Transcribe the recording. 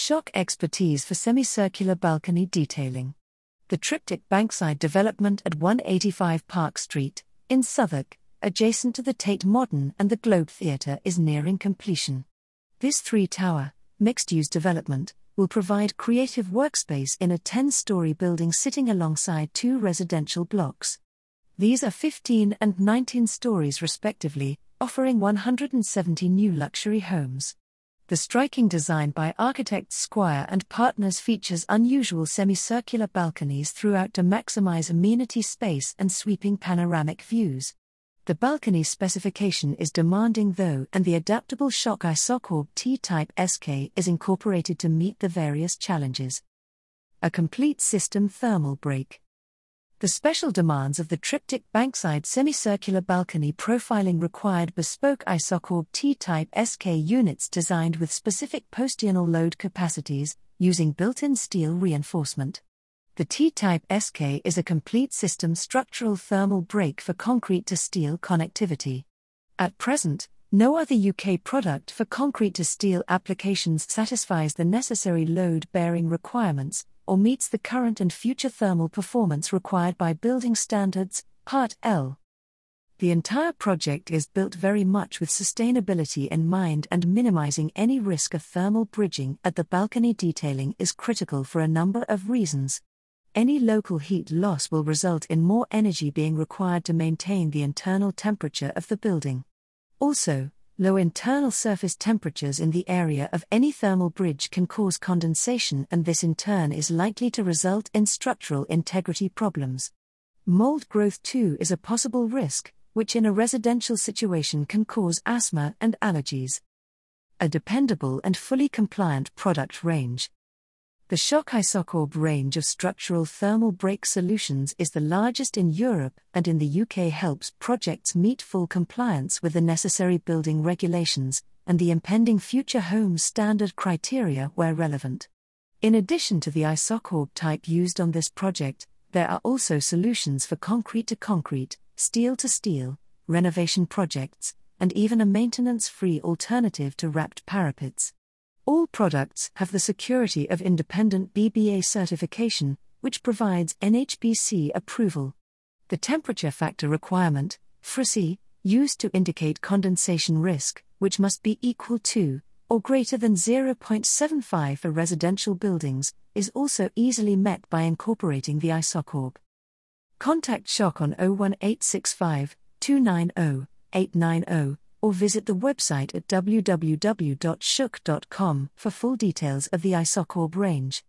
Shock expertise for semicircular balcony detailing. The Triptych Bankside development at 185 Park Street, in Southwark, adjacent to the Tate Modern and the Globe Theatre, is nearing completion. This three-tower, mixed-use development will provide creative workspace in a 10-story building sitting alongside two residential blocks. These are 15 and 19 stories respectively, offering 170 new luxury homes. The striking design by architects Squire and Partners features unusual semicircular balconies throughout to maximize amenity space and sweeping panoramic views. The balcony specification is demanding though, and the adaptable Shock Isocorp T-Type SK is incorporated to meet the various challenges. A complete system thermal break. The special demands of the Triptych Bankside semicircular balcony profiling required bespoke Isocorp T-Type SK units designed with specific postional load capacities, using built-in steel reinforcement. The T-Type SK is a complete system structural thermal break for concrete to steel connectivity. At present, no other UK product for concrete to steel applications satisfies the necessary load-bearing requirements, or meets the current and future thermal performance required by Building Standards, Part L. The entire project is built very much with sustainability in mind, and minimizing any risk of thermal bridging at the balcony detailing is critical for a number of reasons. Any local heat loss will result in more energy being required to maintain the internal temperature of the building. Also, low internal surface temperatures in the area of any thermal bridge can cause condensation, and this in turn is likely to result in structural integrity problems. Mold growth too is a possible risk, which in a residential situation can cause asthma and allergies. A dependable and fully compliant product range. The Shock Isocorp range of structural thermal break solutions is the largest in Europe and in the UK, helps projects meet full compliance with the necessary building regulations and the impending future home standard criteria where relevant. In addition to the Isocorp type used on this project, there are also solutions for concrete to concrete, steel to steel, renovation projects, and even a maintenance-free alternative to wrapped parapets. All products have the security of independent BBA certification, which provides NHBC approval. The temperature factor requirement, FRC, used to indicate condensation risk, which must be equal to, or greater than 0.75 for residential buildings, is also easily met by incorporating the Isocorp. Contact Shock on 01865 290 890. Or visit the website at www.shook.com for full details of the Isocorp range.